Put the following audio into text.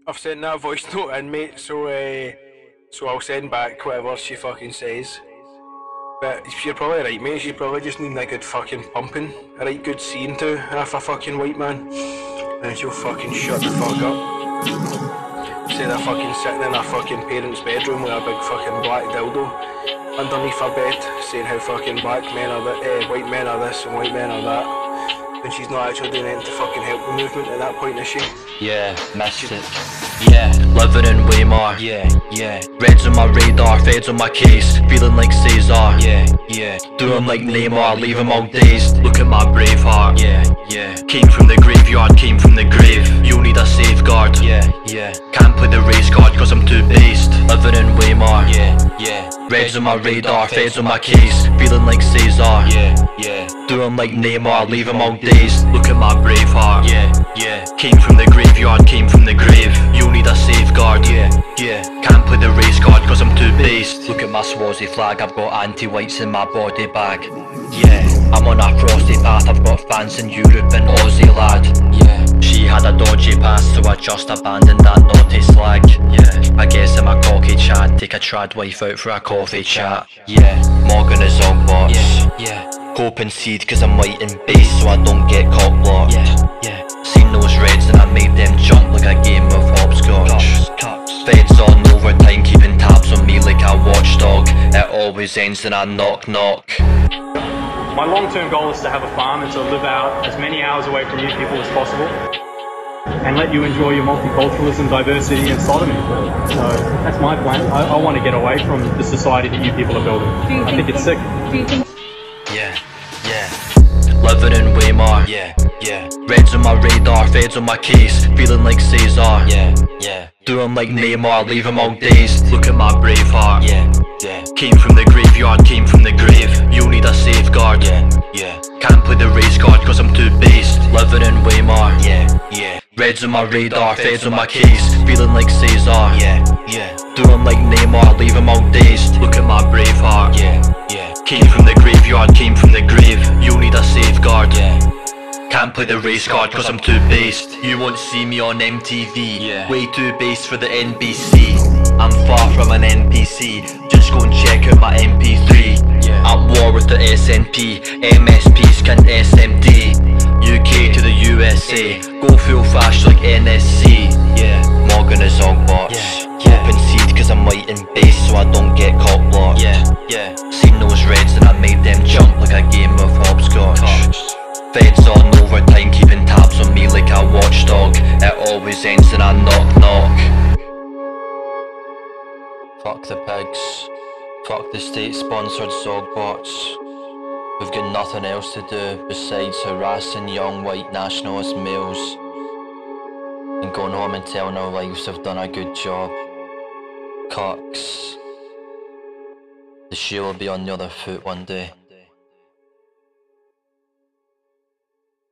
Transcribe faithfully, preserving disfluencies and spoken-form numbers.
I've sent that voice note in, mate, so uh, so I'll send back whatever she fucking says. But you're probably right, mate. You probably just need a good fucking pumping, a right good scene to half a fucking white man, and she'll fucking shut the fuck up. Instead of fucking sitting in a fucking parent's bedroom with a big fucking black dildo underneath her bed, saying how fucking black men are that, uh, white men are this and white men are that. And she's not actually doing anything to fucking help the movement at that point, is she? Yeah, missed it. Yeah, living in Weimar. Yeah, yeah. Reds on my radar, feds on my case. Feeling like Caesar. Yeah, yeah. Do 'em like Neymar, leave 'em all dazed. Look at my brave heart. Yeah, yeah. Came from the graveyard, came from the grave. You'll need a safeguard. Yeah, yeah. Can't play the race card cause I'm too based. Living in Weimar. Yeah, yeah. Reds on my radar, feds on my case. Feeling like Caesar. Yeah, yeah. Do 'em like Neymar, leave 'em all dazed. Look at my brave heart. Yeah, yeah. Came from the graveyard, came from the grave. You'll need a safeguard. Yeah, yeah. Can't play the race card cause I'm too based. Look at my Swazi flag, I've got anti-whites in my body bag. Yeah, I'm on a frosty path, I've got fans in Europe and Aussie lad. Yeah, she had a dodgy past so I just abandoned that naughty slag. Yeah, I guess I'm a cocky chad, take a trad wife out for a coffee chat. Yeah, Morgan is on bots. Yeah, yeah. Hope and seed cause I'm white and base so I don't get cock blocked. Yeah, yeah. Seen those reds and I made them jump like a game of hopscotch. Feds on overtime keeping tabs on me like a watchdog. It always ends in a knock knock. My long-term goal is to have a farm and to live out as many hours away from you people as possible and let you enjoy your multiculturalism, diversity and sodomy. So that's my plan. I, I want to get away from the society that you people are building. I think it's sick. Yeah, yeah. Living in Weimar. Yeah, yeah. Reds on my radar, feds on my case. Feeling like Caesar. Yeah, yeah. Do 'em like Neymar, leave 'em all dazed. Look at my brave heart. Yeah, yeah. Came from the graveyard, came from the grave. You'll need a safeguard. Yeah, yeah. Can't play the race card cause I'm too based. Living in Weimar. Yeah, yeah. Reds on my radar, feds on my case. Feeling like Caesar. Yeah, yeah. Do 'em like Neymar, leave 'em all dazed. Look at my brave heart. Yeah, yeah. Came from the graveyard, came from the grave. You'll need a safeguard. Yeah. Can't play the race card cause I'm too based. You won't see me on M T V. Yeah. Way too based for the N B C. I'm far from an N P C. Just go and check out my M P three. Yeah. At war with the S N P. M S Ps can S M D. U K to the U S A. Go full fast like N S C. Yeah. Morgan is on bots. Yeah. Hope and seed cause I'm white and base so I don't get cock blocked. Yeah, yeah. Seen those reds and I made them jump like a game of hopscotch. Feds on overtime keeping tabs on me like a watchdog. It always ends in a knock knock. Fuck the pigs. Fuck the state sponsored Zogbots. We've got nothing else to do besides harassing young white nationalist males and going home and telling our wives they've done a good job. Cucks. The shoe will be on the other foot one day.